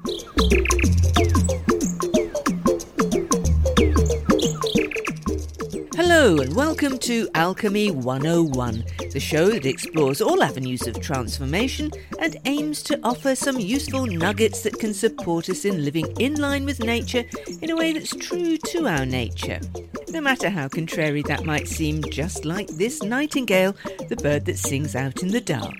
Hello and welcome to Alchemy 101, the show that explores all avenues of transformation and aims to offer some useful nuggets that can support us in living in line with nature in a way that's true to our nature. No matter how contrary that might seem, just like this nightingale, the bird that sings out in the dark.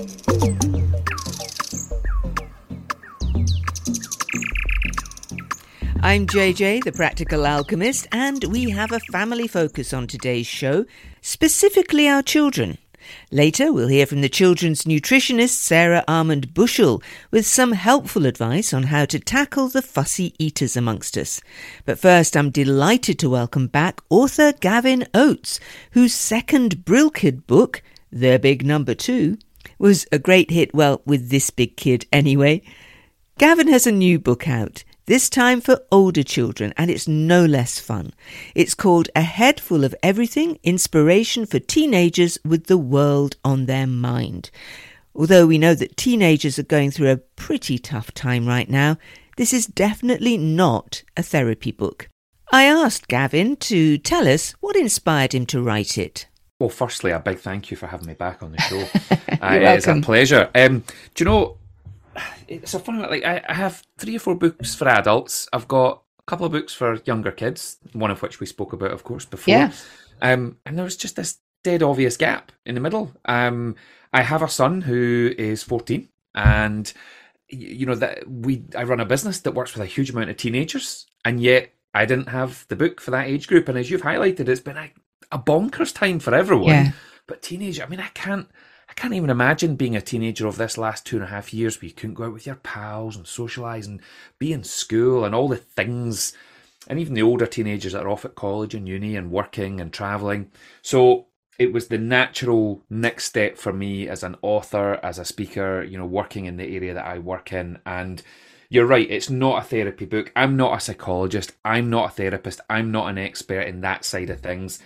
I'm JJ, the Practical Alchemist, and we have a family focus on today's show, specifically our children. Later, we'll hear from the children's nutritionist Sarah Armand Bushell with some helpful advice on how to tackle the fussy eaters amongst us. But first, I'm delighted to welcome back author Gavin Oates, whose second Brill Kid book, Their Big Number 2, was a great hit, well, with this big kid anyway. Gavin has a new book out, this time for older children, and it's no less fun. It's called A Head Full of Everything, Inspiration for Teenagers with the World on Their Mind. Although we know that teenagers are going through a pretty tough time right now, this is definitely not a therapy book. I asked Gavin to tell us what inspired him to write it. Well, firstly, a big thank you for having me back on the show. It's a pleasure. Do you know, it's a funny one. Like, I have 3 or 4 books for adults. I've got a couple of books for younger kids, one of which we spoke about, of course, before. Yeah. And there was just this dead obvious gap in the middle. I have a son who is 14, and you know that I run a business that works with a huge amount of teenagers, and yet I didn't have the book for that age group. And as you've highlighted, it's been a bonkers time for everyone. Yeah. But teenager, I mean, I can't even imagine being a teenager of this last 2.5 years where you couldn't go out with your pals and socialise and be in school and all the things. And even the older teenagers that are off at college and uni and working and travelling. So it was the natural next step for me as an author, as a speaker, you know, working in the area that I work in. And you're right, it's not a therapy book. I'm not a psychologist. I'm not a therapist. I'm not an expert in that side of things.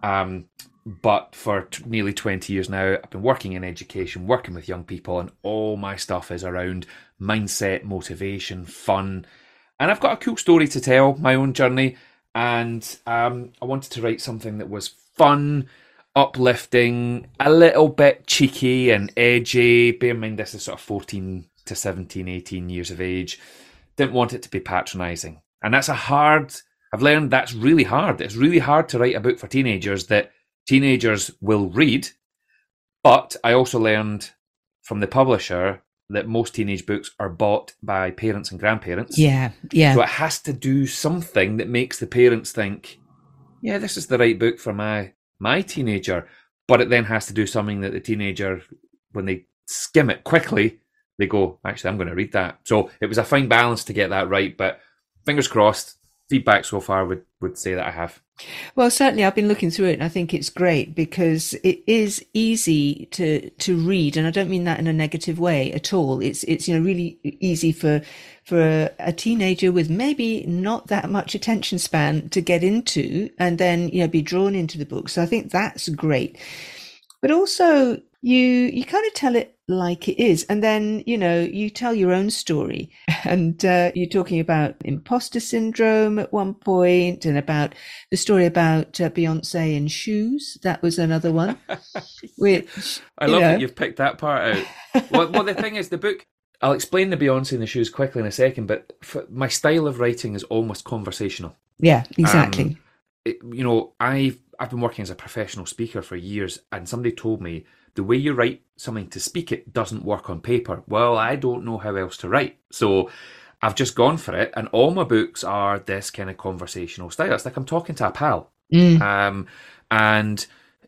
But for nearly 20 years now, I've been working in education, working with young people, and all my stuff is around mindset, motivation, fun. And I've got a cool story to tell, my own journey. And I wanted to write something that was fun, uplifting, a little bit cheeky and edgy. Bear in mind, this is sort of 14 to 17, 18 years of age. Didn't want it to be patronising. And I've learned that's really hard. It's really hard to write a book for teenagers that teenagers will read, but I also learned from the publisher that most teenage books are bought by parents and grandparents. Yeah. So it has to do something that makes the parents think, yeah, this is the right book for my teenager. But it then has to do something that the teenager, when they skim it quickly, they go, actually, I'm going to read that. So it was a fine balance to get that right, but fingers crossed, feedback so far would say that I have. Well, certainly I've been looking through it and I think it's great because it is easy to read, and I don't mean that in a negative way at all. It's really easy for a teenager with maybe not that much attention span to get into and then be drawn into the book. So I think that's great. But also you kind of tell it like it is, and then you tell your own story, and you're talking about imposter syndrome at one point, and about the story about Beyonce and shoes. That was another one. Which I love that you've picked that part out. Well, the thing is, the book, I'll explain the Beyonce and the shoes quickly in a second, but my style of writing is almost conversational. Yeah, exactly. I've been working as a professional speaker for years, and somebody told me the way you write something to speak it doesn't work on paper. Well, I don't know how else to write. So I've just gone for it, and all my books are this kind of conversational style. It's like I'm talking to a pal. And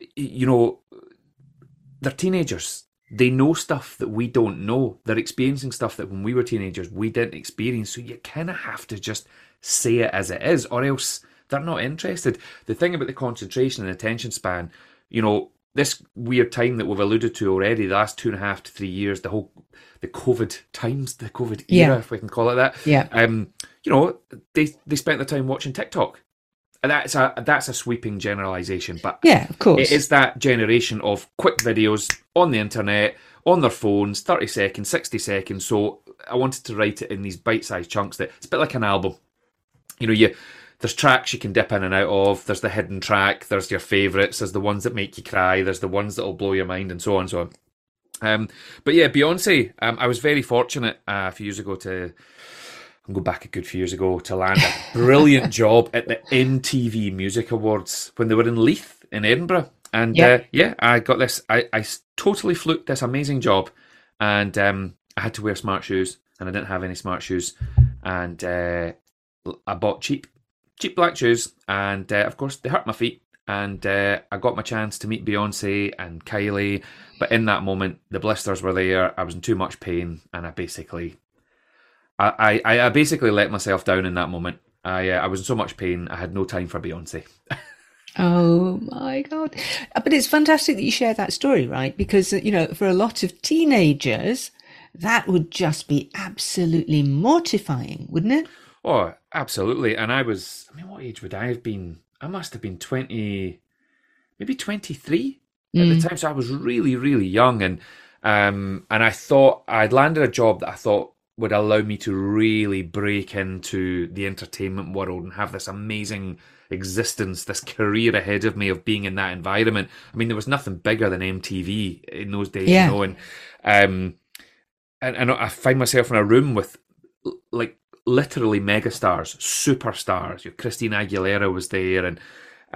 they're teenagers. They know stuff that we don't know. They're experiencing stuff that when we were teenagers, we didn't experience. So you kind of have to just say it as it is, or else they're not interested. The thing about the concentration and attention span, this weird time that we've alluded to already, the last 2.5 to 3 years, the COVID times, the COVID era, if we can call it that. Yeah. They spent their time watching TikTok. And that's a sweeping generalisation. But yeah, of course. It is that generation of quick videos on the internet, on their phones, 30 seconds, 60 seconds. So I wanted to write it in these bite-sized chunks that it's a bit like an album. You know, there's tracks you can dip in and out of. There's the hidden track. There's your favourites. There's the ones that make you cry. There's the ones that will blow your mind, and so on and so on. But yeah, Beyonce, I was very fortunate a few years ago I'll go back a good few years ago to land a brilliant job at the MTV Music Awards when they were in Leith in Edinburgh. And I got this, I totally fluked this amazing job, and I had to wear smart shoes, and I didn't have any smart shoes. And I bought cheap black shoes, and of course they hurt my feet, and I got my chance to meet Beyonce and Kylie, but in that moment the blisters were there. I was in too much pain, and I basically let myself down in that moment. I was in so much pain, I had no time for Beyonce. Oh my God. But it's fantastic that you share that story, right? Because, you know, for a lot of teenagers, that would just be absolutely mortifying, wouldn't it? Oh, absolutely. And what age would I have been? I must have been 20, maybe 23 at the time. So I was really, really young. And I thought I'd landed a job that I thought would allow me to really break into the entertainment world and have this amazing existence, this career ahead of me of being in that environment. I mean, there was nothing bigger than MTV in those days, you know, and I find myself in a room with like literally megastars, superstars. Your Christina Aguilera was there, and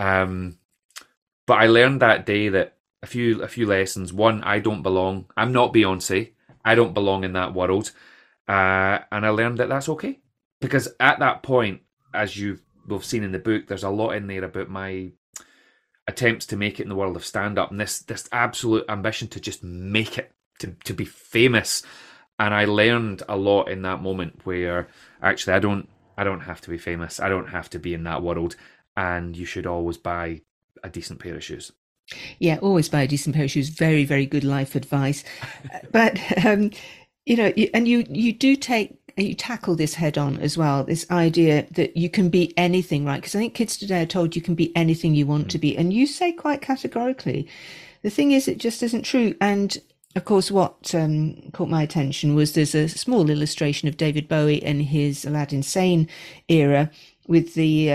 but I learned that day that a few lessons. One, I don't belong. I'm not Beyonce. I don't belong in that world, and I learned that that's okay, because at that point, as you've seen in the book, there's a lot in there about my attempts to make it in the world of stand-up, and this absolute ambition to just make it, to be famous. And I learned a lot in that moment where actually I don't have to be famous. I don't have to be in that world. And you should always buy a decent pair of shoes. Yeah, always buy a decent pair of shoes. Very, very good life advice. But, you know, and you do you tackle this head on as well, this idea that you can be anything, right? Because I think kids today are told you can be anything you want to be. And you say quite categorically, the thing is, it just isn't true. And of course, what caught my attention was there's a small illustration of David Bowie in his Aladdin Sane era with the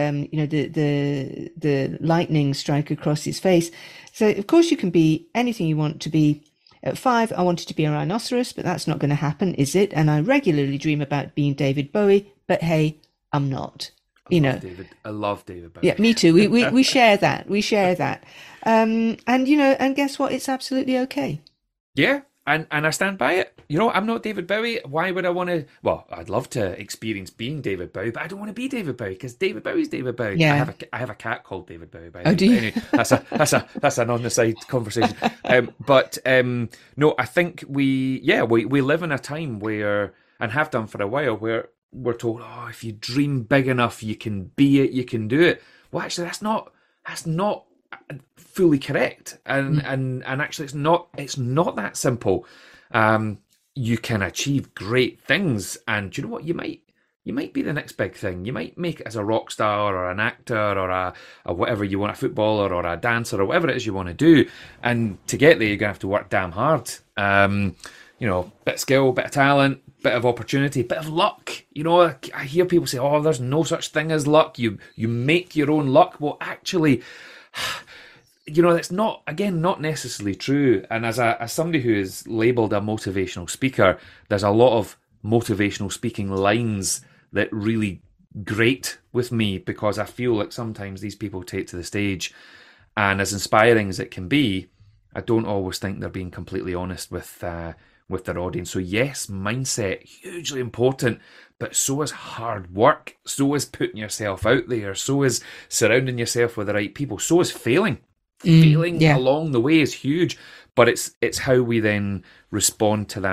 the lightning strike across his face. So of course you can be anything you want to be. At 5, I wanted to be a rhinoceros, but that's not going to happen, is it? And I regularly dream about being David Bowie, but hey, I'm not. I love David Bowie. Yeah, me too. We share that. We share that. And you know, and guess what? It's absolutely okay. Yeah, and I stand by it. You know, I'm not David Bowie. Why would I want to? Well, I'd love to experience being David Bowie, but I don't want to be David Bowie because David Bowie's David Bowie. Yeah. I have a cat called David Bowie. By the way. Do you? Anyway, that's an on the side conversation. But no, I think we live in a time where, and have done for a while, where we're told, oh, if you dream big enough, you can be it, you can do it. Well, actually, that's not fully correct, and actually it's not that simple. You can achieve great things, and you know what, you might be the next big thing. You might make it as a rock star or an actor or a whatever you want, a footballer or a dancer or whatever it is you want to do, and to get there you're gonna have to work damn hard. You know, bit of skill, bit of talent, bit of opportunity, bit of luck. You know, I hear people say, oh, there's no such thing as luck, you make your own luck. Well, actually, you know, that's not necessarily true. And as somebody who is labelled a motivational speaker, there's a lot of motivational speaking lines that really grate with me, because I feel like sometimes these people take to the stage, and as inspiring as it can be, I don't always think they're being completely honest with their audience. So yes, mindset, hugely important, but so is hard work, so is putting yourself out there, so is surrounding yourself with the right people, so is failing. Failing along the way is huge, but it's how we then respond to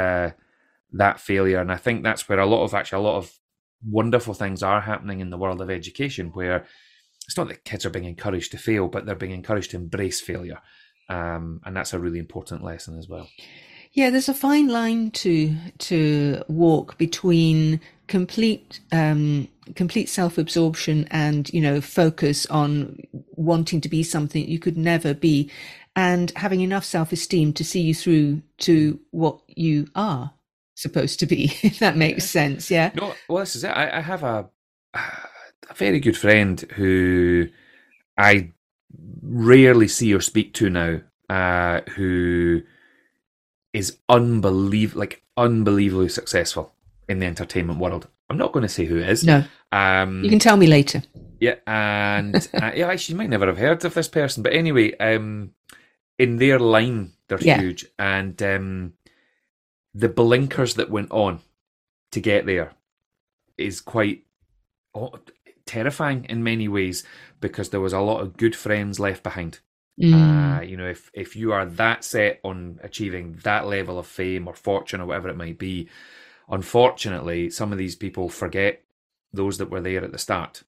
that failure. And I think that's where a lot of wonderful things are happening in the world of education, where it's not that kids are being encouraged to fail, but they're being encouraged to embrace failure. And that's a really important lesson as well. Yeah, there's a fine line to walk between complete self-absorption and, you know, focus on wanting to be something you could never be, and having enough self-esteem to see you through to what you are. supposed to be, if that makes sense. Yeah. No, well, this is it. I have a very good friend who I rarely see or speak to now, who is unbelievably successful in the entertainment world. I'm not going to say who it is. No. You can tell me later. Yeah, and yeah, actually, you might never have heard of this person, but anyway, in their line, they're huge, and the blinkers that went on to get there is quite terrifying in many ways, because there was a lot of good friends left behind. If you are that set on achieving that level of fame or fortune or whatever it might be, unfortunately, some of these people forget those that were there at the start,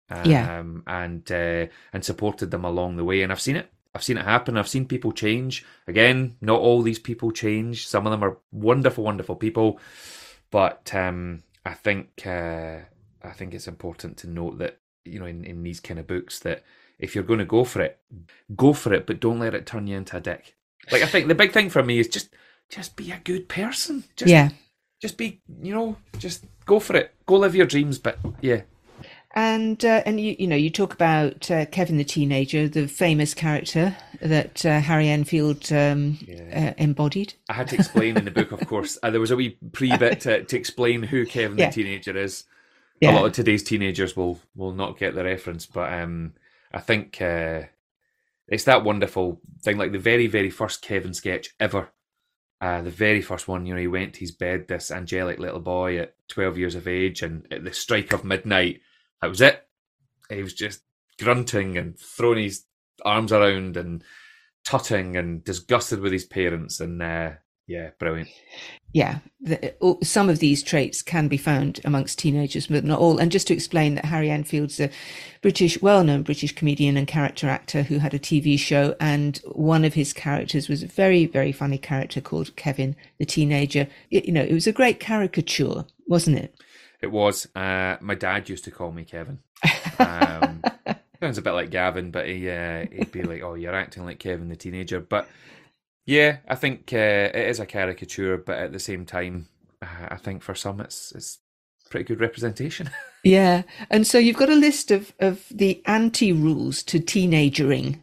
and supported them along the way. And I've seen it. I've seen it happen. I've seen people change. Again, not all these people change. Some of them are wonderful, wonderful people, but I think it's important to note that, in these kind of books, that if you're going to go for it, but don't let it turn you into a dick. Like, I think the big thing for me is just be a good person. Just be, just go for it. Go live your dreams, but yeah. And you talk about Kevin the teenager, the famous character that Harry Enfield embodied. I had to explain in the book, of course. There was a wee pre-bit to explain who Kevin the teenager is. A lot of today's teenagers will not get the reference, but I think it's that wonderful thing, like the very, very first Kevin sketch ever. The very first one, he went to his bed, this angelic little boy at 12 years of age, and at the strike of midnight, that was it. He was just grunting and throwing his arms around and tutting and disgusted with his parents, and brilliant. Yeah, some of these traits can be found amongst teenagers, but not all. And just to explain that Harry Enfield's a well-known British comedian and character actor who had a TV show, and one of his characters was a very, very funny character called Kevin the teenager. It was a great caricature, wasn't it? It was. My dad used to call me Kevin. Sounds a bit like Gavin, but he'd be like, "Oh, you're acting like Kevin the teenager." But yeah, I think it is a caricature, but at the same time, I think for some it's pretty good representation. Yeah, and so you've got a list of the anti-rules to teenagering.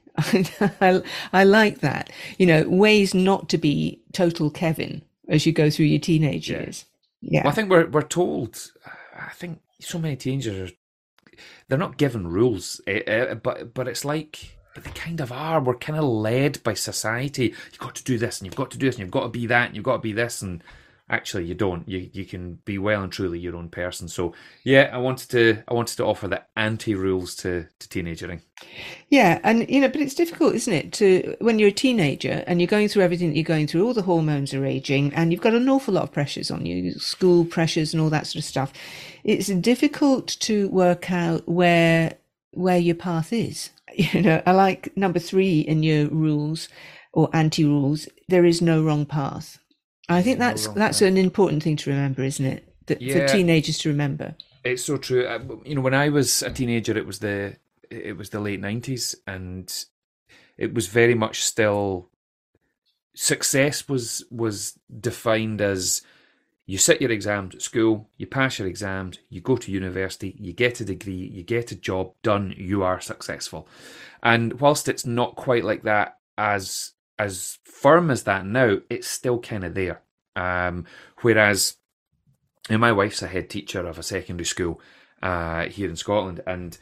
I like that. Ways not to be total Kevin as you go through your teenage years. Yeah. Well, I think we're told. I think so many teenagers they're not given rules, but it's like. But they kind of are. We're kind of led by society. You've got to do this, and you've got to do this, and you've got to be that, and you've got to be this, and actually you don't. You can be well and truly your own person. So yeah, I wanted to offer the anti-rules to teenagering. Yeah, and but it's difficult, isn't it, to when you're a teenager and you're going through everything that you're going through, all the hormones are raging, and you've got an awful lot of pressures on you, school pressures and all that sort of stuff. It's difficult to work out where your path is. I like number 3 in your rules or anti-rules. There is no wrong path. I think that's an important thing to remember, isn't it? For teenagers to remember. It's so true. When I was a teenager, it was the late 90s, and it was very much still success was defined as you sit your exams at school, you pass your exams, you go to university, you get a degree, you get a job done, you are successful. And whilst it's not quite like that as firm as that now, it's still kind of there. Whereas my wife's a head teacher of a secondary school here in Scotland, and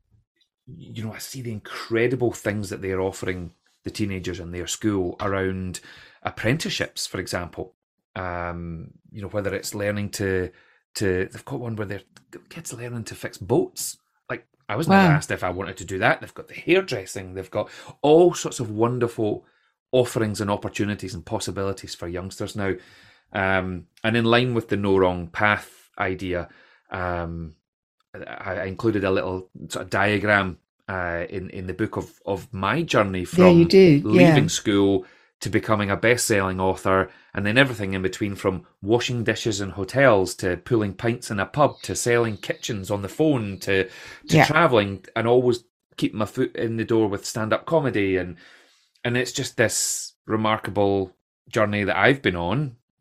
I see the incredible things that they're offering the teenagers in their school around apprenticeships, for example. Whether it's learning to they've got one where they're kids learning to fix boats. Like, I was never asked if I wanted to do that. They've got the hairdressing. They've got all sorts of wonderful offerings and opportunities and possibilities for youngsters now. And in line with the no wrong path idea, I included a little sort of diagram in the book of my journey from leaving school to becoming a best-selling author, and then everything in between, from washing dishes in hotels to pulling pints in a pub to selling kitchens on the phone to travelling, and always keeping my foot in the door with stand-up comedy, and it's just this remarkable journey that I've been on,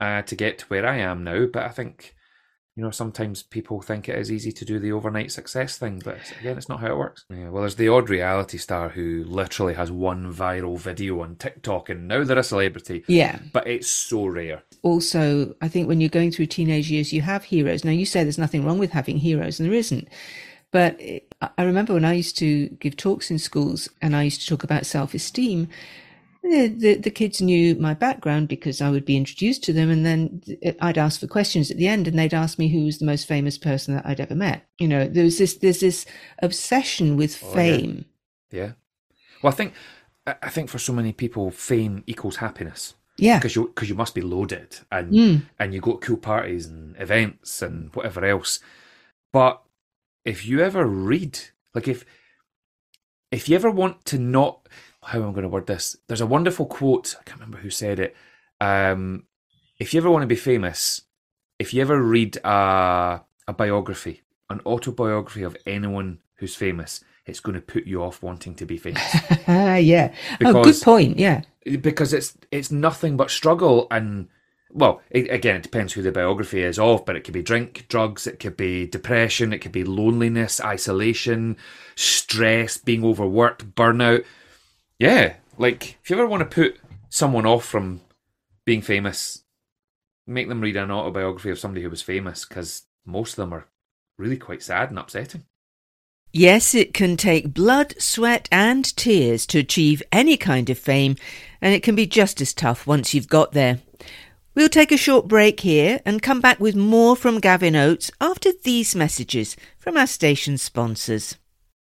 to get to where I am now, but I think, sometimes people think it is easy to do the overnight success thing, but again, it's not how it works. Yeah, well, there's the odd reality star who literally has one viral video on TikTok and now they're a celebrity. Yeah. But it's so rare. Also, I think when you're going through teenage years, you have heroes. Now, you say there's nothing wrong with having heroes, and there isn't. But I remember when I used to give talks in schools and I used to talk about self-esteem, the kids knew my background because I would be introduced to them, and then I'd ask for questions at the end, and they'd ask me who was the most famous person that I'd ever met. There's this obsession with fame. Yeah. Well, I think for so many people, fame equals happiness. Yeah. Because you must be loaded and you go to cool parties and events and whatever else. But if you ever read, like if you ever want to not, how am I going to word this? There's a wonderful quote, I can't remember who said it. If you ever want to be famous, if you ever read a biography, an autobiography of anyone who's famous, it's going to put you off wanting to be famous. Yeah. Good point. Yeah. Because it's nothing but struggle and, well, again, it depends who the biography is of, but it could be drink, drugs, it could be depression, it could be loneliness, isolation, stress, being overworked, burnout. Yeah, like, if you ever want to put someone off from being famous, make them read an autobiography of somebody who was famous, because most of them are really quite sad and upsetting. Yes, it can take blood, sweat and tears to achieve any kind of fame, and it can be just as tough once you've got there. We'll take a short break here and come back with more from Gavin Oates after these messages from our station sponsors.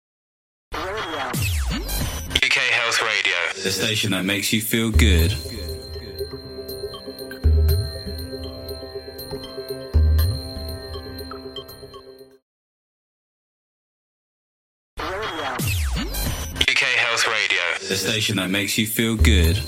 UK Health Radio, the station that makes you feel good. UK Health Radio, the station that makes you feel good.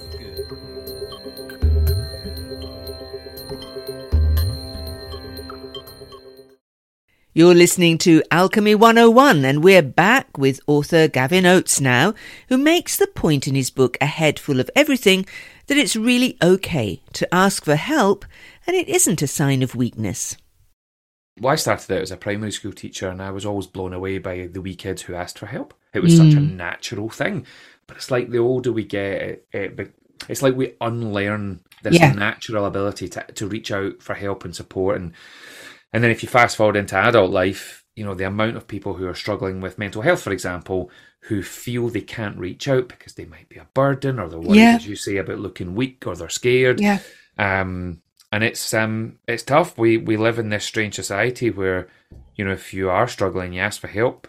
You're listening to Alchemy 101, and we're back with author Gavin Oates now, who makes the point in his book A Head Full of Everything that it's really okay to ask for help, and it isn't a sign of weakness. Well, I started out as a primary school teacher, and I was always blown away by the wee kids who asked for help. It was such a natural thing. But it's like the older we get, it's like we unlearn this natural ability to reach out for help and support. And then if you fast forward into adult life, the amount of people who are struggling with mental health, for example, who feel they can't reach out because they might be a burden, or they're worried, as you say, about looking weak, or they're scared. Yeah. And it's tough. We live in this strange society where, if you are struggling, you ask for help.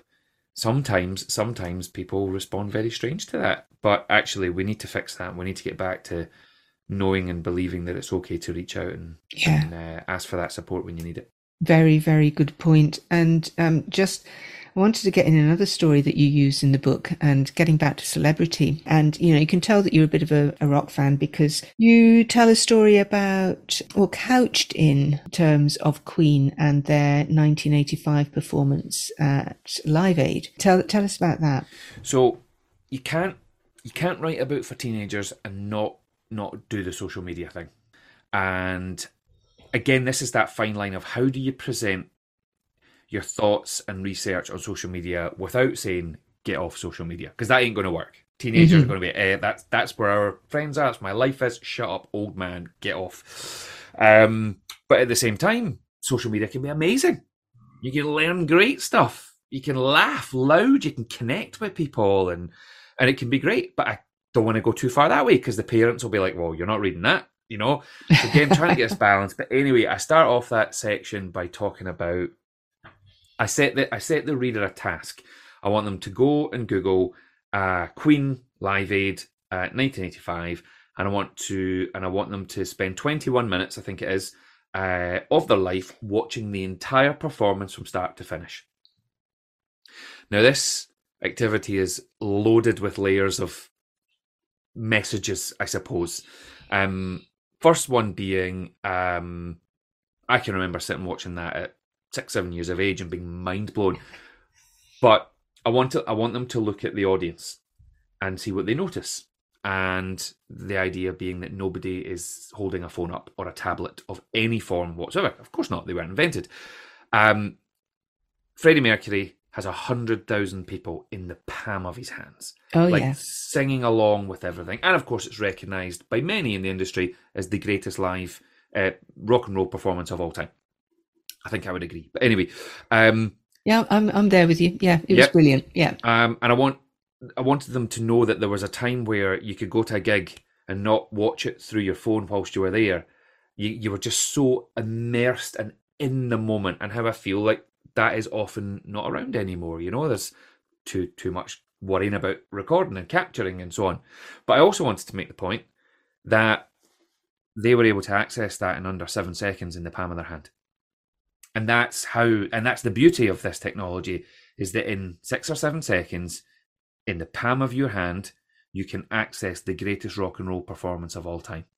Sometimes people respond very strange to that. But actually, we need to fix that. We need to get back to knowing and believing that it's okay to reach out and ask for that support when you need it. Very, very good point. And I wanted to get in another story that you use in the book, and getting back to celebrity. And, you can tell that you're a bit of a rock fan because you tell a story about, or couched in terms of Queen and their 1985 performance at Live Aid. Tell us about that. So you can't write about for teenagers and not do the social media thing. And again, this is that fine line of how do you present your thoughts and research on social media without saying get off social media, because that ain't going to work. Teenagers are going to be that's where our friends are, that's where my life is, shut up old man, get off. But at the same time, social media can be amazing. You can learn great stuff, you can laugh loud, you can connect with people, and it can be great. But I don't want to go too far that way, because the parents will be like, well, you're not reading that, So again, trying to get this balance. But anyway, I start off that section by talking about, I set the reader a task. I want them to go and Google Queen Live Aid 1985, and I want them to spend 21 minutes, I think it is, of their life watching the entire performance from start to finish. Now, this activity is loaded with layers of messages, I suppose. First one being, I can remember sitting watching that at 6-7 years of age and being mind blown. But I want them to look at the audience and see what they notice. and the idea being that nobody is holding a phone up or a tablet of any form whatsoever. Of course not, they weren't invented. Freddie Mercury has 100,000 people in the palm of his hands. Singing along with everything. And of course, it's recognised by many in the industry as the greatest live rock and roll performance of all time. I think I would agree. But anyway. Yeah, I'm there with you. Yeah, it was brilliant. Yeah. And I wanted them to know that there was a time where you could go to a gig and not watch it through your phone whilst you were there. You were just so immersed and in the moment, and how I feel like that is often not around anymore. You know, there's too much worrying about recording and capturing and so on. But I also wanted to make the point that they were able to access that in under 7 seconds in the palm of their hand. And that's the beauty of this technology, is that in 6 or 7 seconds, in the palm of your hand, you can access the greatest rock and roll performance of all time.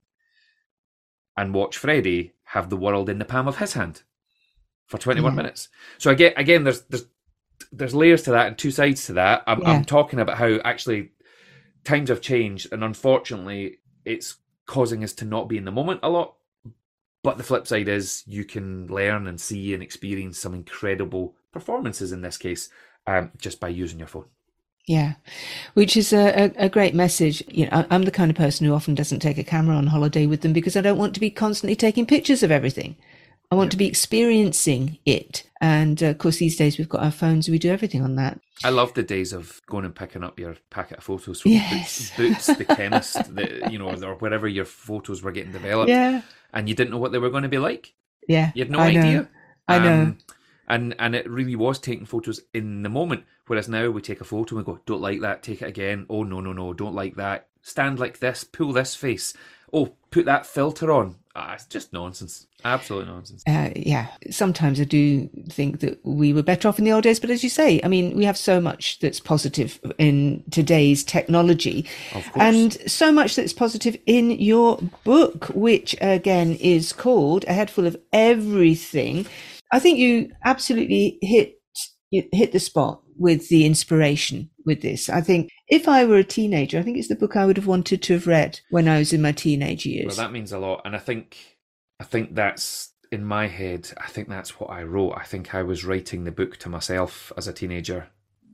And watch Freddie have the world in the palm of his hand for 21 minutes. So again, there's layers to that and two sides to that. I'm talking about how actually times have changed, and unfortunately it's causing us to not be in the moment a lot. But the flip side is you can learn and see and experience some incredible performances in this case just by using your phone. Yeah, which is a great message. You know, I'm the kind of person who often doesn't take a camera on holiday with them because I don't want to be constantly taking pictures of everything. I want to be experiencing it. And of course, these days we've got our phones and we do everything on that. I love the days of going and picking up your packet of photos from Boots, the chemist, or wherever your photos were getting developed. Yeah. And you didn't know what they were going to be like. Yeah. You had no idea. I know. And it really was taking photos in the moment. Whereas now we take a photo and we go, don't like that, take it again. Oh, no, don't like that. Stand like this, pull this face. Oh, put that filter on. It's just nonsense. Absolute nonsense. Yeah. Sometimes I do think that we were better off in the old days. But as you say, I mean, we have so much that's positive in today's technology. Of course. And so much that's positive in your book, which again is called A Head Full of Everything. I think you absolutely hit the spot with the inspiration with this. I think if I were a teenager, I think it's the book I would have wanted to have read when I was in my teenage years. Well, that means a lot. And I think that's, in my head, I think that's what I wrote. I think I was writing the book to myself as a teenager.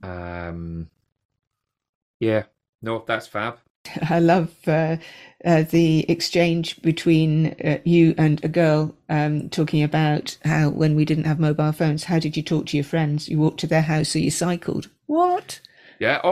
Yeah, no, that's fab. I love the exchange between you and a girl talking about how when we didn't have mobile phones, how did you talk to your friends? You walked to their house or you cycled? What? Yeah,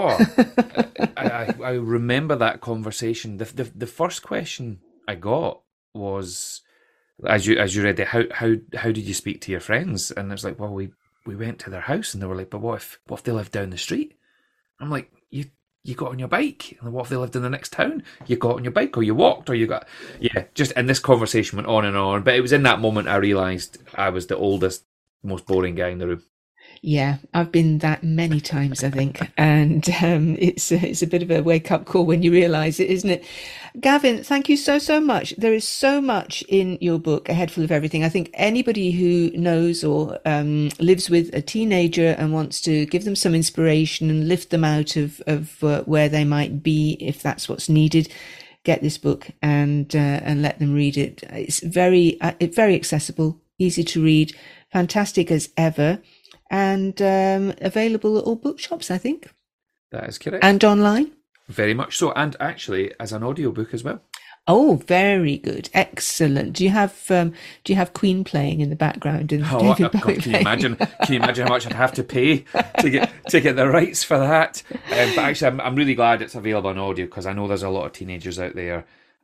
I remember that conversation. The first question I got was, as you read it, how did you speak to your friends? And it's like, well, we went to their house, and they were like, but what if they lived down the street? I'm like, you got on your bike. And what if they lived in the next town? You got on your bike, or you walked, or you got... Yeah, and this conversation went on and on. But it was in that moment I realised I was the oldest, most boring guy in the room. Yeah, I've been that many times, I think. And it's a bit of a wake-up call when you realise it, isn't it? Gavin, thank you so much. There is so much in your book, A Head Full of Everything. I think anybody who knows or lives with a teenager and wants to give them some inspiration and lift them out of where they might be, if that's what's needed, get this book and let them read it. It's very accessible, easy to read, fantastic as ever. And available at all bookshops, I think. That is correct. And online? Very much so. And actually as an audiobook as well. Oh, very good. Excellent. Do you have Queen playing in the background? And can you imagine how much I'd have to pay to get the rights for that? But actually, I'm really glad it's available on audio, because I know there's a lot of teenagers out there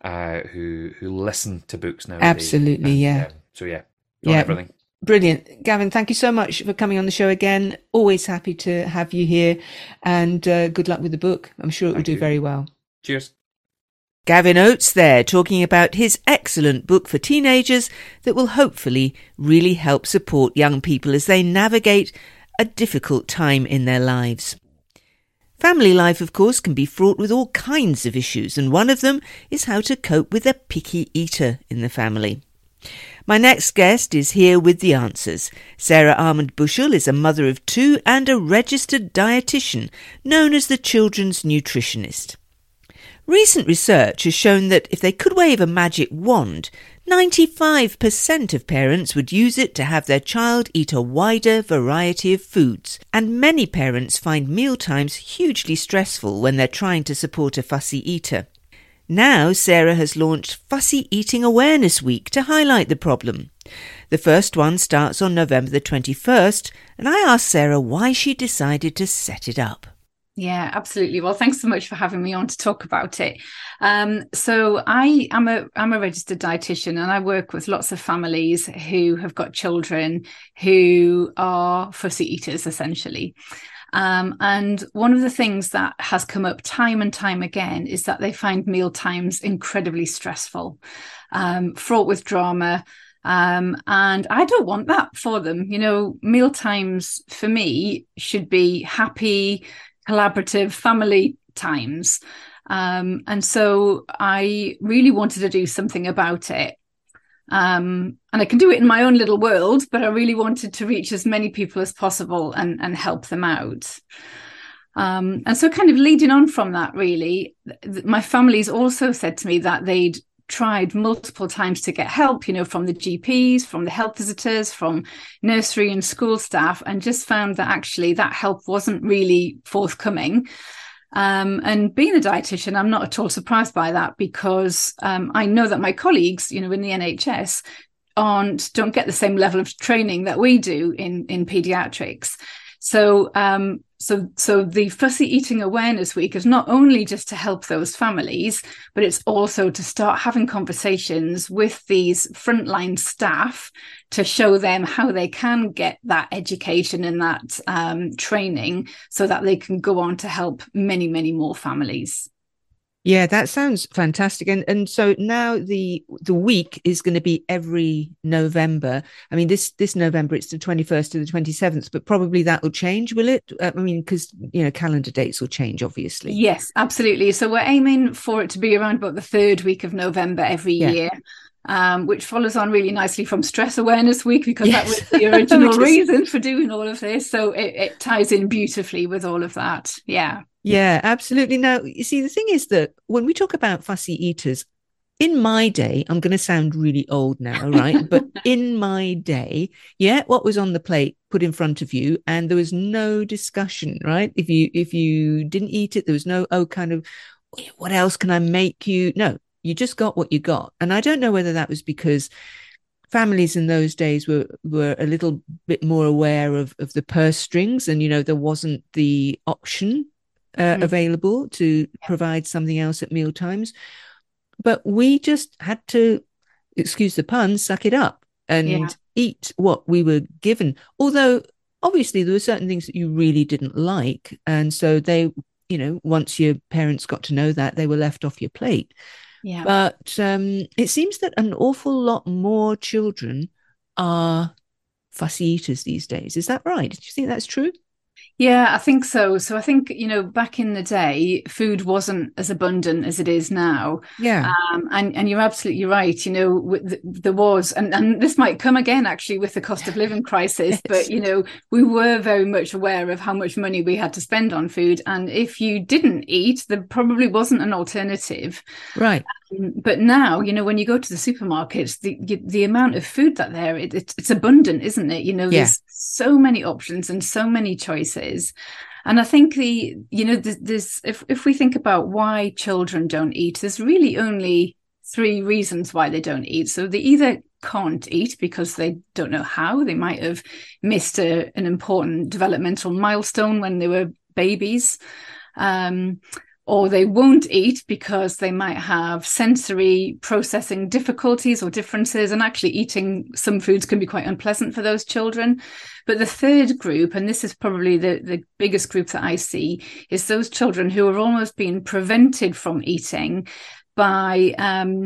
who listen to books nowadays. Absolutely, yeah. So yeah, everything. Brilliant. Gavin, thank you so much for coming on the show again. Always happy to have you here, and good luck with the book. I'm sure it will do very well. Cheers. Gavin Oates there, talking about his excellent book for teenagers that will hopefully really help support young people as they navigate a difficult time in their lives. Family life, of course, can be fraught with all kinds of issues, and one of them is how to cope with a picky eater in the family. My next guest is here with the answers. Sarah Armand-Bushell is a mother of 2 and a registered dietitian known as the Children's Nutritionist. Recent research has shown that if they could wave a magic wand, 95% of parents would use it to have their child eat a wider variety of foods, and many parents find mealtimes hugely stressful when they're trying to support a fussy eater. Now Sarah has launched Fussy Eating Awareness Week to highlight the problem. The first one starts on November the 21st, and I asked Sarah why she decided to set it up. Yeah, absolutely. Well, thanks so much for having me on to talk about it. So I'm a registered dietitian, and I work with lots of families who have got children who are fussy eaters, essentially. And one of the things that has come up time and time again is that they find meal times incredibly stressful, fraught with drama. And I don't want that for them. You know, meal times for me should be happy, collaborative family times. And so I really wanted to do something about it. And I can do it in my own little world, but I really wanted to reach as many people as possible and help them out. And so kind of leading on from that, really, my family's also said to me that they'd tried multiple times to get help, you know, from the GPs, from the health visitors, from nursery and school staff, and just found that actually that help wasn't really forthcoming. And being a dietitian, I'm not at all surprised by that, because I know that my colleagues, you know, in the NHS don't get the same level of training that we do in paediatrics. So the Fussy Eating Awareness Week is not only just to help those families, but it's also to start having conversations with these frontline staff to show them how they can get that education and that training so that they can go on to help many, many more families. Yeah, that sounds fantastic. And so now the week is going to be every November. I mean, this November, it's the 21st to the 27th, but probably that will change, will it? I mean, because, you know, calendar dates will change, obviously. Yes, absolutely. So we're aiming for it to be around about the third week of November every year. Which follows on really nicely from Stress Awareness Week, because that was the original reason for doing all of this. So it ties in beautifully with all of that. Yeah. Yeah, absolutely. Now, you see, the thing is that when we talk about fussy eaters, in my day, I'm going to sound really old now, right? But in my day, what was on the plate put in front of you, and there was no discussion, right? If you didn't eat it, there was no, what else can I make you? No, you just got what you got. And I don't know whether that was because families in those days were a little bit more aware of the purse strings, and, you know, there wasn't the option available to provide something else at meal times. But we just had to, excuse the pun, suck it up and eat what we were given. Although, obviously, there were certain things that you really didn't like. And so they, you know, once your parents got to know that, they were left off your plate. Yeah. But it seems that an awful lot more children are fussy eaters these days. Is that right? Do you think that's true? Yeah, I think so. So I think, you know, back in the day, food wasn't as abundant as it is now. Yeah. And you're absolutely right. You know, there was, and this might come again, actually, with the cost of living crisis. Yes. But, you know, we were very much aware of how much money we had to spend on food. And if you didn't eat, there probably wasn't an alternative. Right. But now, you know, when you go to the supermarkets, the amount of food that there, it's abundant, isn't it? You know, there's so many options and so many choices. And I think there's if we think about why children don't eat, there's really only three reasons why they don't eat. So they either can't eat because they don't know how. They might have missed an important developmental milestone when they were babies. Or they won't eat because they might have sensory processing difficulties or differences, and actually eating some foods can be quite unpleasant for those children. But the third group, and this is probably the biggest group that I see, is those children who are almost being prevented from eating by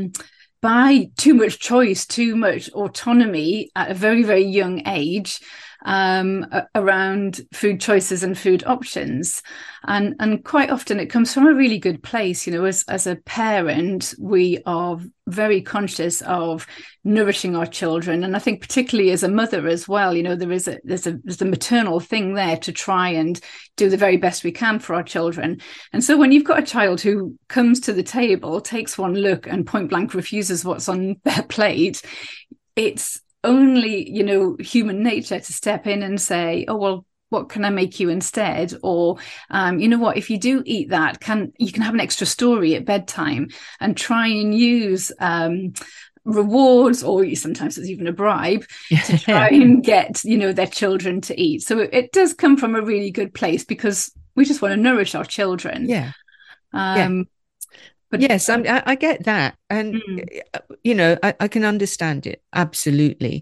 too much choice, too much autonomy at a very, very young age. around food choices and food options. And quite often it comes from a really good place. You know, as a parent, we are very conscious of nourishing our children, and I think particularly as a mother as well, you know, there's a maternal thing there to try and do the very best we can for our children. And so when you've got a child who comes to the table, takes one look and point blank refuses what's on their plate, it's only, you know, human nature to step in and say, oh, well, what can I make you instead? Or, you know what, if you do eat that, you can have an extra story at bedtime, and try and use rewards, or sometimes it's even a bribe, to try and get, you know, their children to eat. So it does come from a really good place, because we just want to nourish our children. But yes, I get that. And, you know, I can understand it. Absolutely.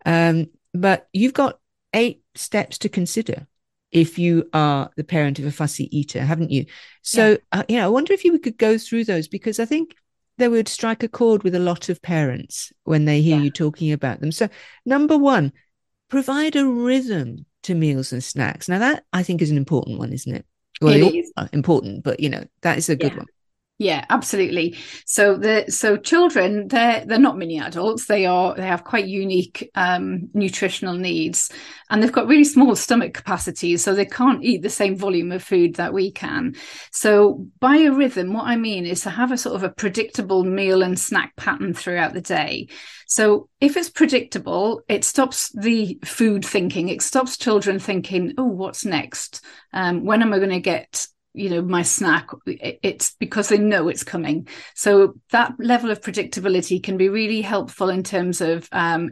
But you've got 8 steps to consider if you are the parent of a fussy eater, haven't you? So, you know, I wonder if you could go through those, because I think they would strike a chord with a lot of parents when they hear you talking about them. So, number 1, provide a rhythm to meals and snacks. Now, that I think is an important one, isn't it? Well, it is important, but, you know, that is a good one. Yeah, absolutely. So children, they're not mini adults. They have quite unique nutritional needs, and they've got really small stomach capacities, so they can't eat the same volume of food that we can. So by a rhythm, what I mean is to have a sort of a predictable meal and snack pattern throughout the day. So if it's predictable, it stops the food thinking. It stops children thinking, oh, what's next? When am I going to get, you know, my snack? It's because they know it's coming. So that level of predictability can be really helpful in terms of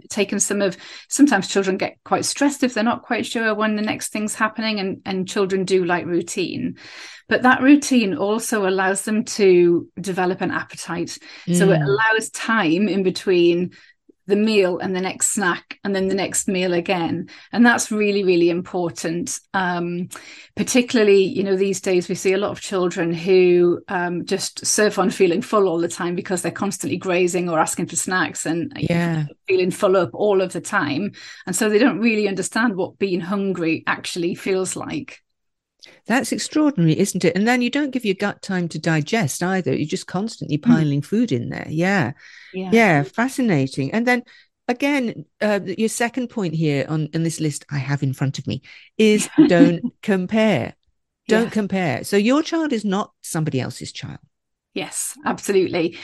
sometimes children get quite stressed if they're not quite sure when the next thing's happening, and children do like routine. But that routine also allows them to develop an appetite. So it allows time in between the meal and the next snack, and then the next meal again. And that's really, really important. Particularly, you know, these days we see a lot of children who just surf on feeling full all the time, because they're constantly grazing or asking for snacks and feeling full up all of the time. And so they don't really understand what being hungry actually feels like. That's extraordinary, isn't it? And then you don't give your gut time to digest either. You're just constantly piling food in there. Yeah, fascinating. And then again, your second point here on this list I have in front of me is don't compare. Don't compare. So your child is not somebody else's child. Yes, absolutely.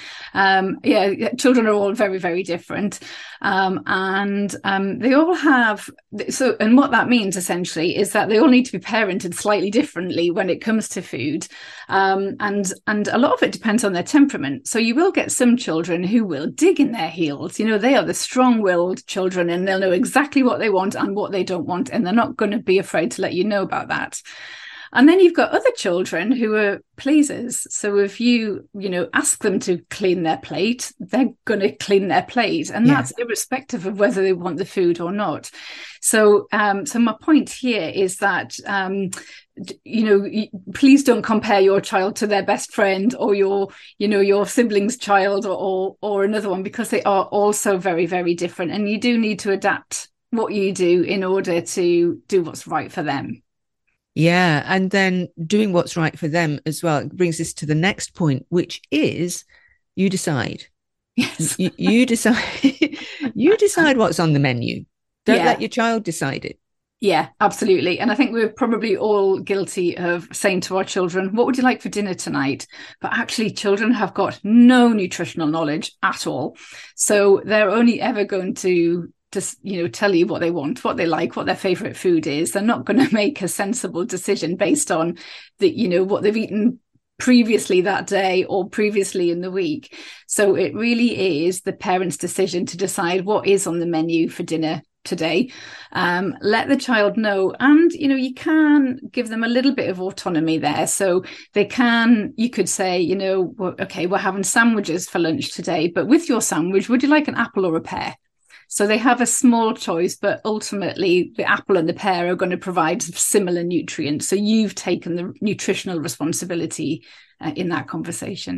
Children are all very, very different. And they all have, and what that means essentially is that they all need to be parented slightly differently when it comes to food. And a lot of it depends on their temperament. So you will get some children who will dig in their heels. You know, they are the strong-willed children, and they'll know exactly what they want and what they don't want. And they're not going to be afraid to let you know about that. And then you've got other children who are pleasers. So if you ask them to clean their plate, they're going to clean their plate. And that's irrespective of whether they want the food or not. So my point here is that, please don't compare your child to their best friend or your sibling's child or another one, because they are also very, very different. And you do need to adapt what you do in order to do what's right for them. Yeah, and then doing what's right for them as well brings us to the next point, which is you decide. Yes. You decide. You decide what's on the menu. Don't let your child decide it. Yeah, absolutely. And I think we're probably all guilty of saying to our children, what would you like for dinner tonight? But actually, children have got no nutritional knowledge at all. So they're only ever going to tell you what they want, what they like, what their favorite food is. They're not going to make a sensible decision based on what they've eaten previously that day or previously in the week. So it really is the parent's decision to decide what is on the menu for dinner today. Let the child know, and you can give them a little bit of autonomy there. So you could say, okay, we're having sandwiches for lunch today, but with your sandwich, would you like an apple or a pear? So they have a small choice, but ultimately the apple and the pear are going to provide similar nutrients. So you've taken the nutritional responsibility in that conversation.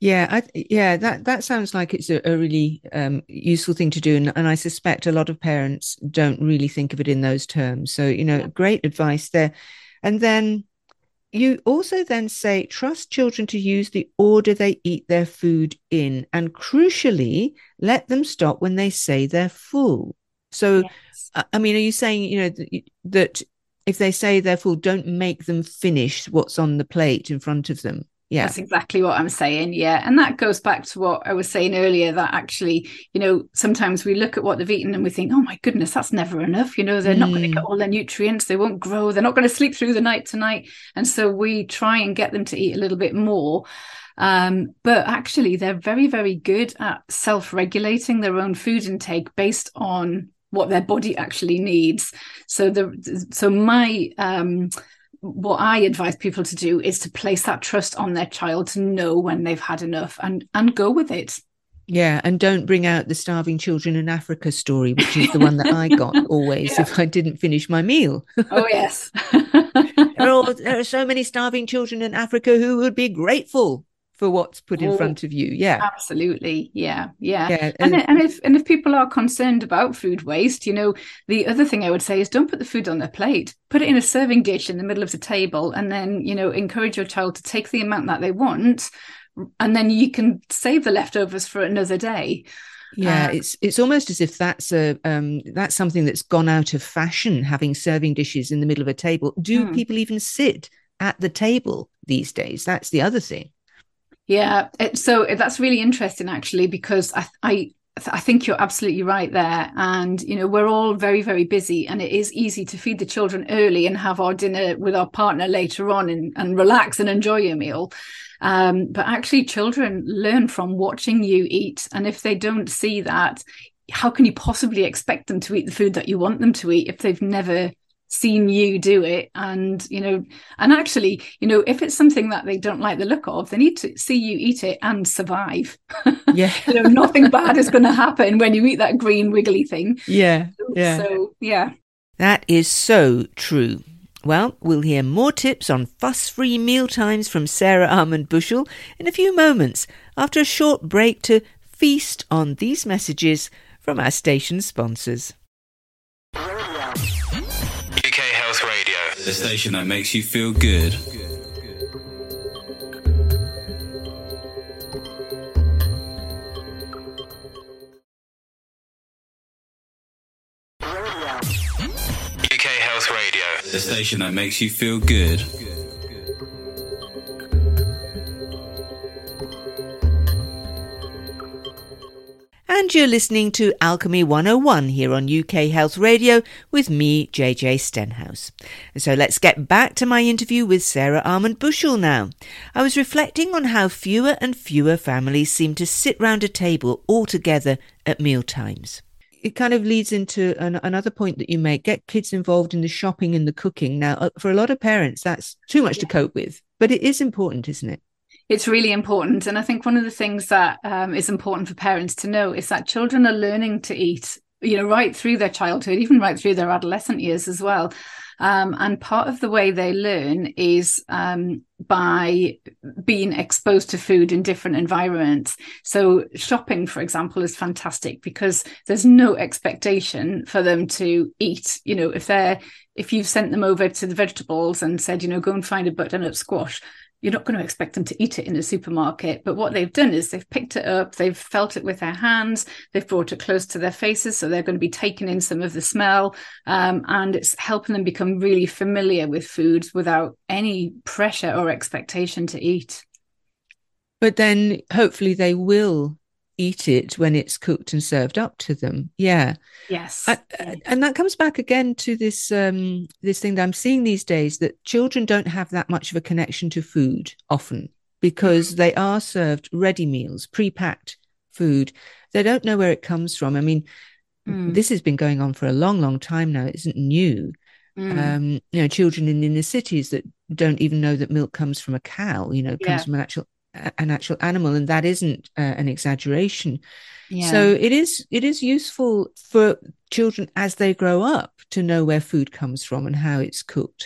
That sounds like it's a really useful thing to do, and I suspect a lot of parents don't really think of it in those terms. So, great advice there. And then you also then say, trust children to use the order they eat their food in, and crucially, let them stop when they say they're full. So, Yes. I mean, are you saying, that if they say they're full, don't make them finish what's on the plate in front of them? Yeah. That's exactly what I'm saying. Yeah. And that goes back to what I was saying earlier, that actually, sometimes we look at what they've eaten and we think, oh my goodness, that's never enough. They're not going to get all their nutrients. They won't grow. They're not going to sleep through the night tonight. And so we try and get them to eat a little bit more. But actually, they're very, very good at self-regulating their own food intake based on what their body actually needs. What I advise people to do is to place that trust on their child to know when they've had enough and go with it. Yeah, and don't bring out the starving children in Africa story, which is the one that I got always if I didn't finish my meal. Oh, yes. There are so many starving children in Africa who would be grateful for what's put in front of you. Yeah, absolutely. Yeah. And if people are concerned about food waste, the other thing I would say is don't put the food on their plate. Put it in a serving dish in the middle of the table, and then encourage your child to take the amount that they want, and then you can save the leftovers for another day. Yeah, it's almost as if that's something that's gone out of fashion, having serving dishes in the middle of a table. Do people even sit at the table these days? That's the other thing. Yeah, so that's really interesting, actually, because I think you're absolutely right there. And, we're all very, very busy, and it is easy to feed the children early and have our dinner with our partner later on and relax and enjoy your meal. But actually, children learn from watching you eat. And if they don't see that, how can you possibly expect them to eat the food that you want them to eat if they've never seen you do it? And actually, if it's something that they don't like the look of, they need to see you eat it and survive. Yeah. Nothing bad is going to happen when you eat that green wiggly thing. Yeah. So that is so true. Well, we'll hear more tips on fuss-free mealtimes from Sarah Armand-Bushell in a few moments, after a short break to feast on these messages from our station sponsors. UK Health Radio, the station that makes you feel good. UK Health Radio, the station that makes you feel good. And you're listening to Alchemy 101 here on UK Health Radio with me, JJ Stenhouse. So let's get back to my interview with Sarah Armand-Bushell now. I was reflecting on how fewer and fewer families seem to sit round a table all together at mealtimes. It kind of leads into another point that you make, get kids involved in the shopping and the cooking. Now, for a lot of parents, that's too much to cope with, but it is important, isn't it? It's really important. And I think one of the things that is important for parents to know is that children are learning to eat, right through their childhood, even right through their adolescent years as well. And part of the way they learn is by being exposed to food in different environments. So shopping, for example, is fantastic because there's no expectation for them to eat. If you've sent them over to the vegetables and said, go and find a butternut squash, you're not going to expect them to eat it in a supermarket. But what they've done is they've picked it up, they've felt it with their hands, they've brought it close to their faces, so they're going to be taking in some of the smell, and it's helping them become really familiar with foods without any pressure or expectation to eat. But then hopefully they will eat it when it's cooked and served up to them. Yeah. Yes. And that comes back again to this this thing that I'm seeing these days, that children don't have that much of a connection to food often because they are served ready meals, pre-packed food. They don't know where it comes from. I mean, this has been going on for a long, long time now. It isn't new. Children in inner cities that don't even know that milk comes from a cow, comes from an actual animal, and that isn't an exaggeration. So it is useful for children as they grow up to know where food comes from and how it's cooked.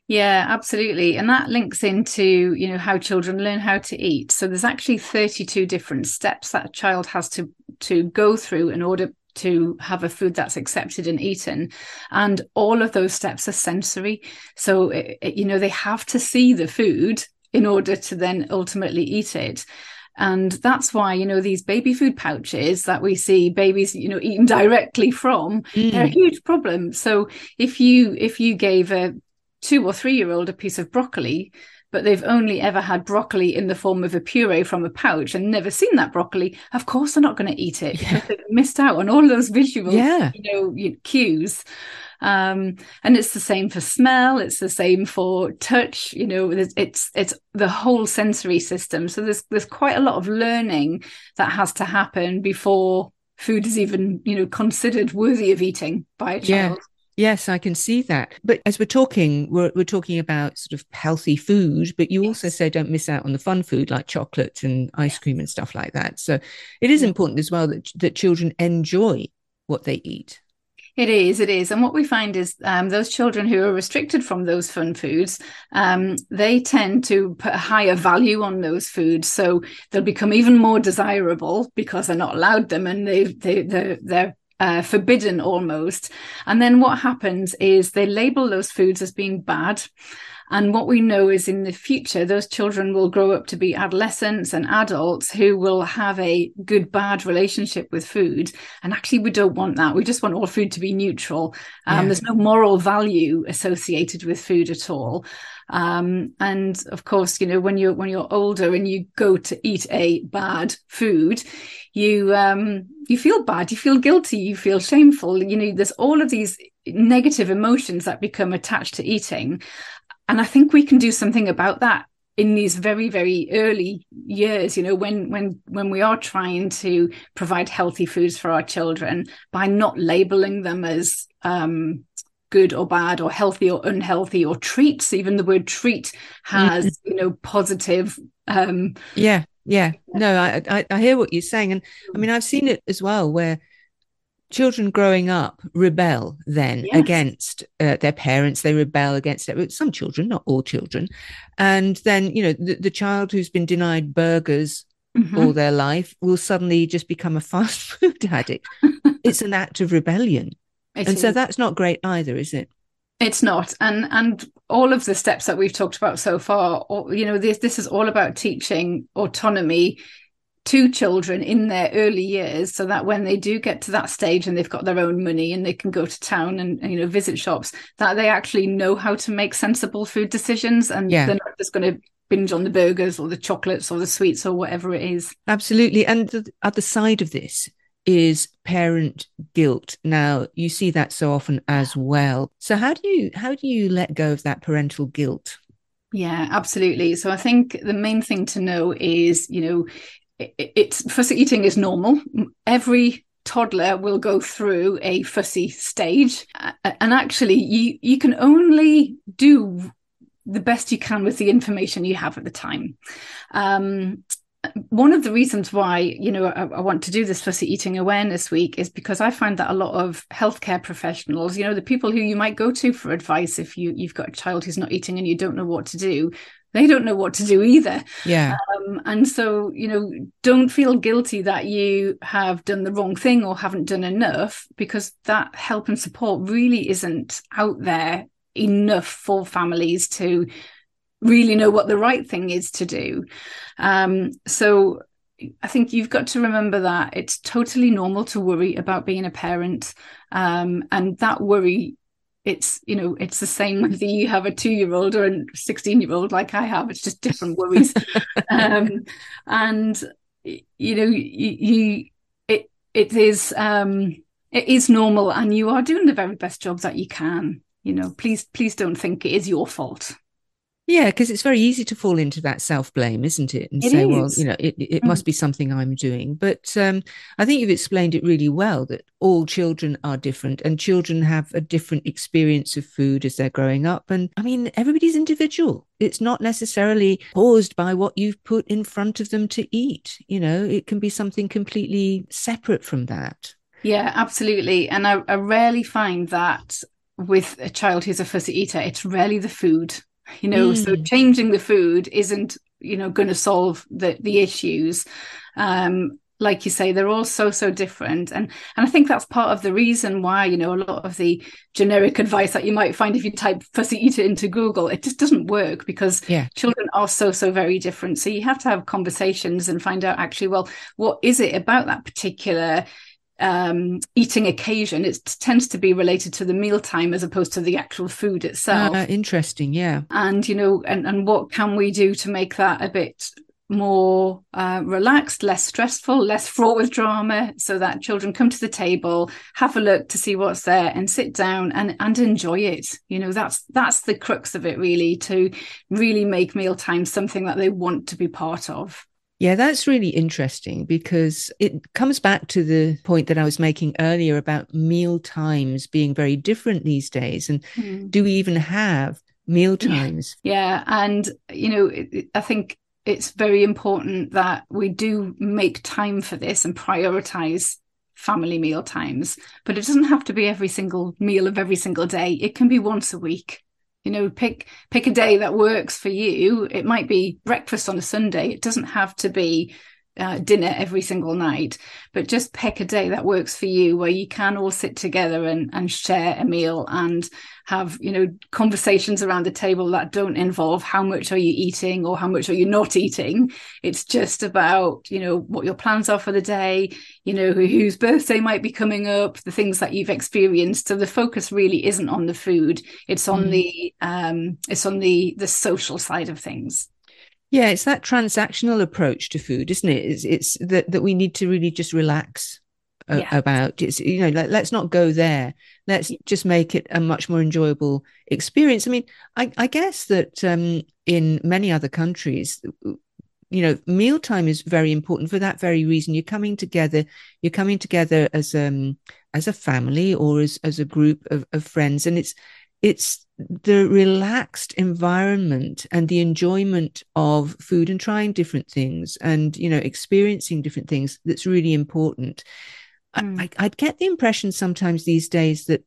Yeah, absolutely. And that links into, how children learn how to eat. So there's actually 32 different steps that a child has to go through in order to have a food that's accepted and eaten. And all of those steps are sensory. So, they have to see the food in order to then ultimately eat it. And that's why, these baby food pouches that we see babies, eating directly from, they're a huge problem. So if you gave a 2 or 3 year old a piece of broccoli, but they've only ever had broccoli in the form of a puree from a pouch and never seen that broccoli, of course they're not going to eat it because they've missed out on all those visual cues. And it's the same for smell, it's the same for touch, it's the whole sensory system. So there's quite a lot of learning that has to happen before food is even considered worthy of eating by a child. Yes, I can see that. But as we're talking about sort of healthy food, but you also say don't miss out on the fun food like chocolate and ice cream and stuff like that. So it is important as well that children enjoy what they eat. It is. And what we find is those children who are restricted from those fun foods, they tend to put a higher value on those foods. So they'll become even more desirable because they're not allowed them, and they're forbidden almost. And then what happens is they label those foods as being bad. And what we know is in the future, those children will grow up to be adolescents and adults who will have a good-bad relationship with food. And actually, we don't want that. We just want all food to be neutral. There's no moral value associated with food at all. And of course, when you're older and you go to eat a bad food, you feel bad, you feel guilty, you feel shameful. There's all of these negative emotions that become attached to eating. And I think we can do something about that in these very, very early years, when we are trying to provide healthy foods for our children by not labeling them as good or bad or healthy or unhealthy or treats. Even the word treat has, positive. No, I hear what you're saying. And I mean, I've seen it as well where children growing up rebel then against their parents. They rebel against it. Some children, not all children. And then, the child who's been denied burgers all their life will suddenly just become a fast food addict. It's an act of rebellion. So that's not great either, is it? It's not. And all of the steps that we've talked about so far, this is all about teaching autonomy to children in their early years, so that when they do get to that stage and they've got their own money and they can go to town and visit shops, that they actually know how to make sensible food decisions, and they're not just going to binge on the burgers or the chocolates or the sweets or whatever it is. Absolutely. And the other side of this is parent guilt. Now, you see that so often as well. So how do you let go of that parental guilt? Yeah, absolutely. So I think the main thing to know is, fussy eating is normal. Every toddler will go through a fussy stage, and actually you can only do the best you can with the information you have at the time. One of the reasons why I want to do this Fussy Eating Awareness Week is because I find that a lot of healthcare professionals, the people who you might go to for advice if you've got a child who's not eating and you don't know what to do, they don't know what to do either. Yeah. And so, don't feel guilty that you have done the wrong thing or haven't done enough, because that help and support really isn't out there enough for families to really know what the right thing is to do. So I think you've got to remember that it's totally normal to worry about being a parent. And that worry, it's the same whether you have a 2-year-old or a 16-year-old like I have. It's just different worries. It is normal, and you are doing the very best job that you can. Please don't think it is your fault. Yeah, because it's very easy to fall into that self-blame, isn't it? And say, well, it must be something I'm doing. But I think you've explained it really well, that all children are different and children have a different experience of food as they're growing up. And I mean, everybody's individual. It's not necessarily caused by what you've put in front of them to eat. It can be something completely separate from that. Yeah, absolutely. And I rarely find that with a child who's a fussy eater, it's rarely the food, so changing the food isn't, going to solve the issues. Like you say, they're all so different. And I think that's part of the reason why, a lot of the generic advice that you might find if you type fussy eater into Google, it just doesn't work, because children are so very different. So you have to have conversations and find out actually, well, what is it about that particular eating occasion? It tends to be related to the mealtime as opposed to the actual food itself. Interesting, yeah. And, and what can we do to make that a bit more relaxed, less stressful, less fraught with drama, so that children come to the table, have a look to see what's there, and sit down and enjoy it. That's the crux of it, really, to really make mealtime something that they want to be part of. Yeah, that's really interesting, because it comes back to the point that I was making earlier about meal times being very different these days. And do we even have meal times? Yeah. And, I think it's very important that we do make time for this and prioritize family meal times. But it doesn't have to be every single meal of every single day. It can be once a week. Pick a day that works for you. It might be breakfast on a Sunday. It doesn't have to be dinner every single night, but just pick a day that works for you, where you can all sit together and share a meal and have, conversations around the table that don't involve how much are you eating or how much are you not eating. It's just about, what your plans are for the day, whose birthday might be coming up, the things that you've experienced. So the focus really isn't on the food. It's on the social side of things. Yeah, it's that transactional approach to food, isn't it? It's that we need to really just relax about. It's, let's not go there. Let's just make it a much more enjoyable experience. I mean, I guess that in many other countries, mealtime is very important for that very reason. You're coming together as a family or as a group of friends, and it's the relaxed environment and the enjoyment of food and trying different things and, experiencing different things that's really important. I'd get the impression sometimes these days that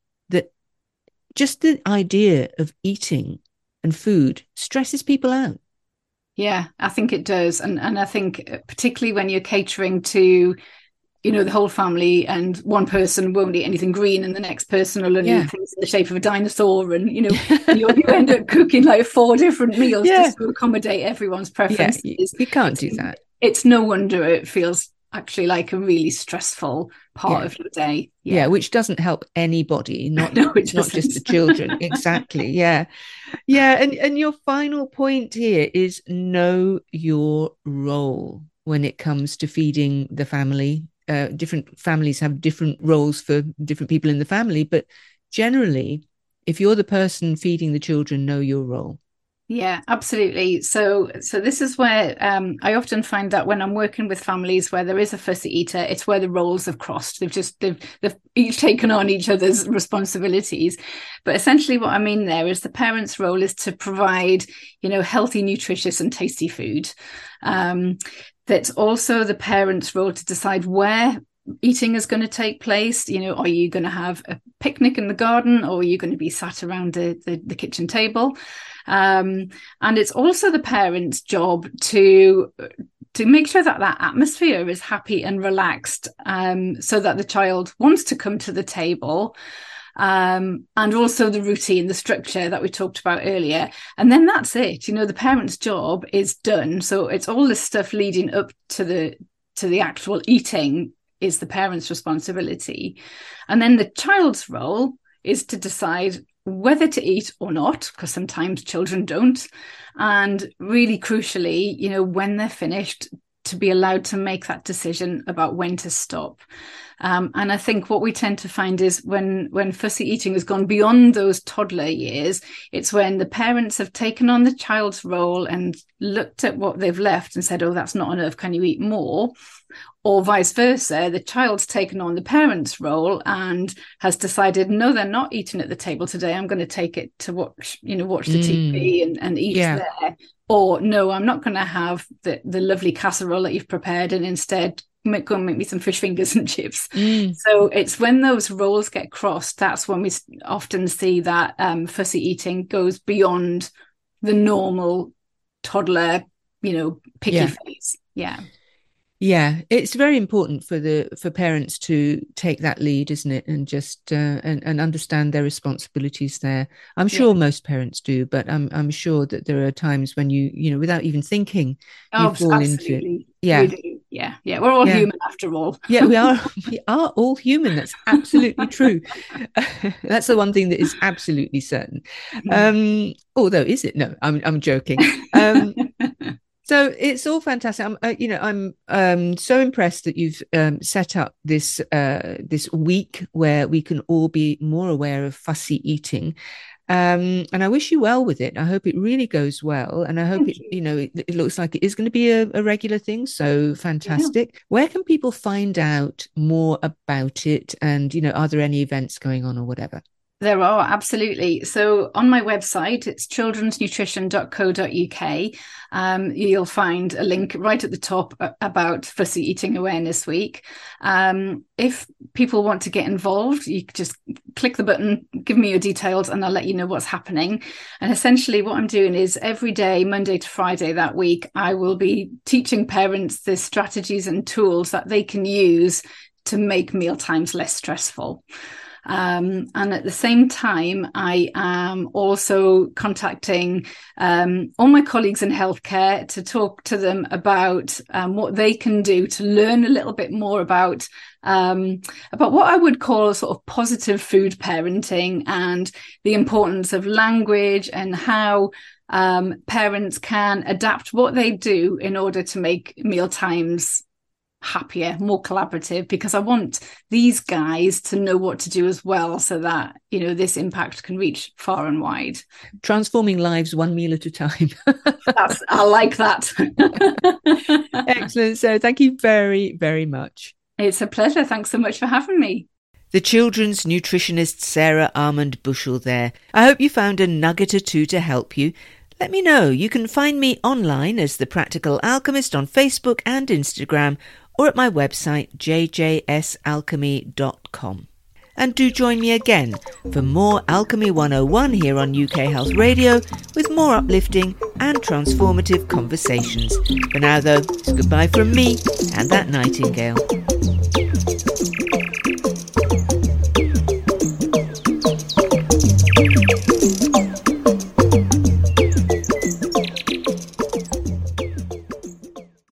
just the idea of eating and food stresses people out. Yeah, I think it does. And I think particularly when you're catering to the whole family, and one person won't eat anything green and the next person will only eat things in the shape of a dinosaur, and you end up cooking like 4 different meals just to accommodate everyone's preferences. You can't do that. It's no wonder it feels actually like a really stressful part of your day. Yeah, which doesn't help anybody, not just the children. Exactly. Yeah. And your final point here is know your role when it comes to feeding the family. Different families have different roles for different people in the family, but generally, if you're the person feeding the children, know your role. Yeah, absolutely. So this is where I often find that when I'm working with families where there is a fussy eater, it's where the roles have crossed. They've each taken on each other's responsibilities. But essentially what I mean there is the parent's role is to provide, healthy, nutritious and tasty food. That's also the parent's role to decide where eating is going to take place. Are you going to have a picnic in the garden, or are you going to be sat around the kitchen table? And it's also the parent's job to make sure that atmosphere is happy and relaxed, so that the child wants to come to the table. And also the routine, the structure that we talked about earlier. And then that's it. The parent's job is done. So it's all this stuff leading up to the actual eating is the parent's responsibility. And then the child's role is to decide whether to eat or not, because sometimes children don't. And really crucially, when they're finished, to be allowed to make that decision about when to stop. And I think what we tend to find is when fussy eating has gone beyond those toddler years, it's when the parents have taken on the child's role and looked at what they've left and said, oh, that's not enough, can you eat more? Or vice versa, the child's taken on the parent's role and has decided, no, they're not eating at the table today. I'm going to take it to watch the TV and eat there. Or no, I'm not going to have the lovely casserole that you've prepared, and instead, go and make me some fish fingers and chips. So it's when those roles get crossed, that's when we often see that fussy eating goes beyond the normal toddler, picky phase. Yeah, it's very important for parents to take that lead, isn't it? And just and understand their responsibilities there. I'm sure most parents do, but I'm sure that there are times when you without even thinking, you fall into it. Yeah. We do. Yeah. We're all human after all. Yeah, we are. We are all human. That's absolutely true. That's the one thing that is absolutely certain. Although, is it? No, I'm joking. So it's all fantastic. I'm so impressed that you've set up this week where we can all be more aware of fussy eating. And I wish you well with it. I hope it really goes well. And I hope it looks like it is going to be a regular thing. So fantastic. Yeah. Where can people find out more about it? And, are there any events going on or whatever? There are, absolutely. So on my website, it's childrensnutrition.co.uk. You'll find a link right at the top about Fussy Eating Awareness Week. If people want to get involved, you just click the button, give me your details, and I'll let you know what's happening. And essentially what I'm doing is every day, Monday to Friday that week, I will be teaching parents the strategies and tools that they can use to make meal times less stressful. And at the same time, I am also contacting all my colleagues in healthcare to talk to them about what they can do to learn a little bit more about what I would call sort of positive food parenting and the importance of language and how parents can adapt what they do in order to make meal times happier, more collaborative, because I want these guys to know what to do as well, so that this impact can reach far and wide. Transforming lives one meal at a time. I like that. Excellent. So thank you very, very much. It's a pleasure. Thanks so much for having me. The children's nutritionist Sarah Armand-Bushell there. I hope you found a nugget or two to help you. Let me know. You can find me online as The Practical Alchemist on Facebook and Instagram, or at my website jjsalchemy.com. And do join me again for more Alchemy 101 here on UK Health Radio, with more uplifting and transformative conversations. For now though, it's goodbye from me and that nightingale.